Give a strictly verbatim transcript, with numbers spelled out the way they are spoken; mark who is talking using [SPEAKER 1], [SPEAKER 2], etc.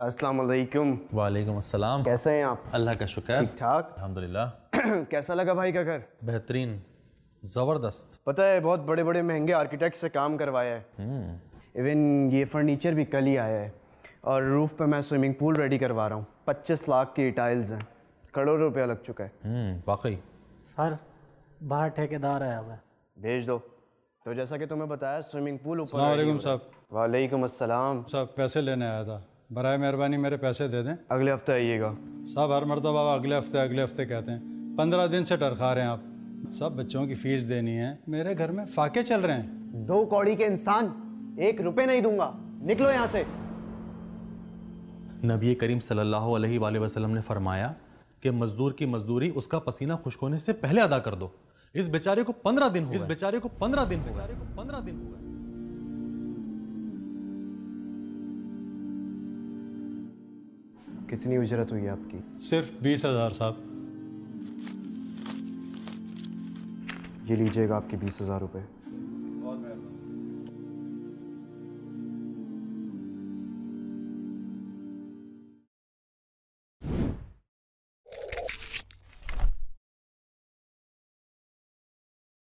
[SPEAKER 1] अस्सलाम वालेकुम।
[SPEAKER 2] वालेकुम अस्सलाम।
[SPEAKER 1] कैसे हैं आप?
[SPEAKER 2] अल्लाह का शुक्र,
[SPEAKER 1] ठीक ठाक
[SPEAKER 2] अल्हम्दुलिल्लाह।
[SPEAKER 1] कैसा लगा भाई का घर?
[SPEAKER 2] बेहतरीन, ज़बरदस्त।
[SPEAKER 1] पता है बहुत बड़े बड़े महंगे आर्किटेक्ट से काम करवाया है। इवन ये फर्नीचर भी कल ही आया है और रूफ पे मैं स्विमिंग पूल रेडी करवा रहा हूँ। पच्चीस लाख की टाइल्स हैं, करोड़ रुपया लग चुका है।
[SPEAKER 2] हम्म वाकई।
[SPEAKER 3] सर बाहर ठेकेदार आया हुआ है,
[SPEAKER 1] भेज दो। तो जैसा कि तुम्हें बताया स्विमिंग पूल ऊपर।
[SPEAKER 4] वालेकुम साहब।
[SPEAKER 1] वालेकुम अस्सलाम।
[SPEAKER 4] साहब पैसे लेने आया था, बराए मेहरबानी मेरे पैसे दे दें।
[SPEAKER 1] अगले हफ्ते आइएगा।
[SPEAKER 4] साहब हर मरतबा अगले हफ्ते अगले हफ्ते कहते हैं, पंद्रह दिन से टरखा रहे हैं आप। सब बच्चों की फीस देनी है, मेरे घर में फाके चल रहे हैं।
[SPEAKER 1] दो कौड़ी के इंसान, एक रुपए नहीं दूंगा, निकलो यहाँ से।
[SPEAKER 2] नबी करीम सल्लल्लाहु अलैहि वसल्लम ने फरमाया कि मजदूर की मजदूरी उसका पसीना खुश्क होने से पहले अदा कर दो। इस बेचारे को पंद्रह दिन हो इस बेचारे को पंद्रह दिन बेचारे को पंद्रह दिन हो गए।
[SPEAKER 1] कितनी उजरत हुई आपकी?
[SPEAKER 4] सिर्फ बीस हजार साहब।
[SPEAKER 1] ये लीजिएगा आपके बीस हजार रुपये।